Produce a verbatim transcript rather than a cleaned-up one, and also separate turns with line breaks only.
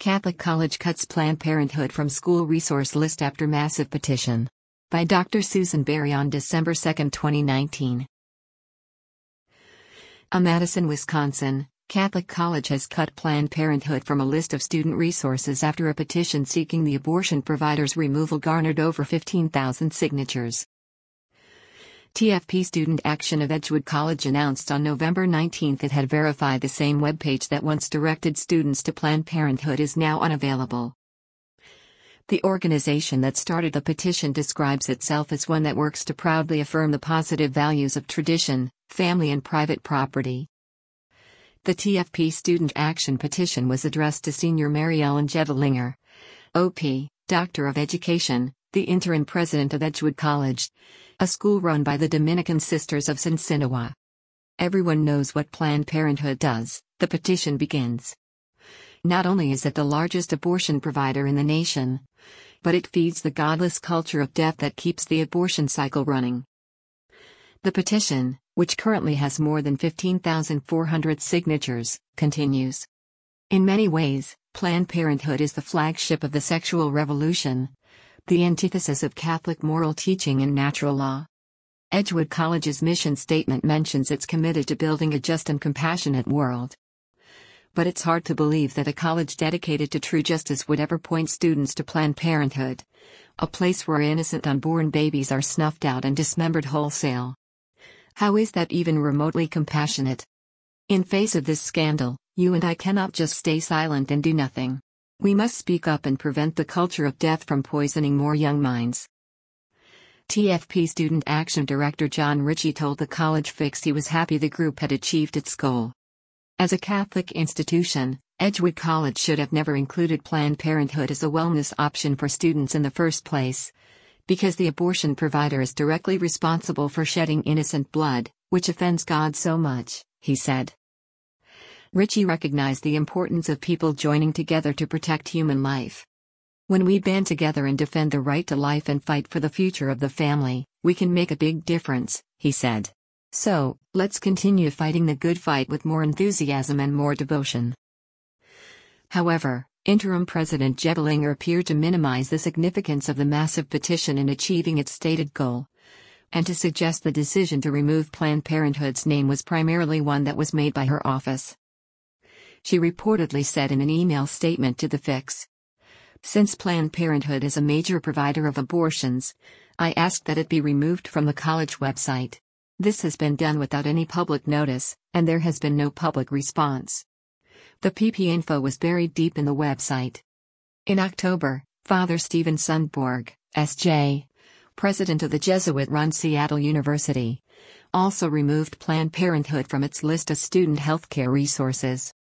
Catholic College cuts Planned Parenthood from school resource list after massive petition. By Doctor Susan Berry on December second, twenty nineteen. A Madison, Wisconsin, Catholic College has cut Planned Parenthood from a list of student resources after a petition seeking the abortion provider's removal garnered over fifteen thousand signatures. T F P Student Action of Edgewood College announced on November nineteenth it had verified the same webpage that once directed students to Planned Parenthood is now unavailable. The organization that started the petition describes itself as one that works to proudly affirm the positive values of tradition, family and private property. The T F P Student Action petition was addressed to Senior Mary Ellen Jevelinger, O P, Doctor of Education, the interim president of Edgewood College, a school run by the Dominican Sisters of Sinsinawa. Everyone knows what Planned Parenthood does, the petition begins. Not only is it the largest abortion provider in the nation, but it feeds the godless culture of death that keeps the abortion cycle running. The petition, which currently has more than fifteen thousand four hundred signatures, continues. In many ways, Planned Parenthood is the flagship of the sexual revolution, the antithesis of Catholic moral teaching and natural law. Edgewood College's mission statement mentions it's committed to building a just and compassionate world. But it's hard to believe that a college dedicated to true justice would ever point students to Planned Parenthood, a place where innocent unborn babies are snuffed out and dismembered wholesale. How is that even remotely compassionate? In face of this scandal, you and I cannot just stay silent and do nothing. We must speak up and prevent the culture of death from poisoning more young minds. T F P Student Action Director John Ritchie told the College Fix he was happy the group had achieved its goal. As a Catholic institution, Edgewood College should have never included Planned Parenthood as a wellness option for students in the first place, because the abortion provider is directly responsible for shedding innocent blood, which offends God so much, he said. Ritchie recognized the importance of people joining together to protect human life. When we band together and defend the right to life and fight for the future of the family, we can make a big difference, he said. So, let's continue fighting the good fight with more enthusiasm and more devotion. However, Interim President Jevelinger appeared to minimize the significance of the massive petition in achieving its stated goal, and to suggest the decision to remove Planned Parenthood's name was primarily one that was made by her office. She reportedly said in an email statement to The Fix, "Since Planned Parenthood is a major provider of abortions, I asked that it be removed from the college website. This has been done without any public notice, and there has been no public response." The P P info was buried deep in the website. In October, Father Stephen Sundborg, S J, president of the Jesuit-run Seattle University, also removed Planned Parenthood from its list of student healthcare resources.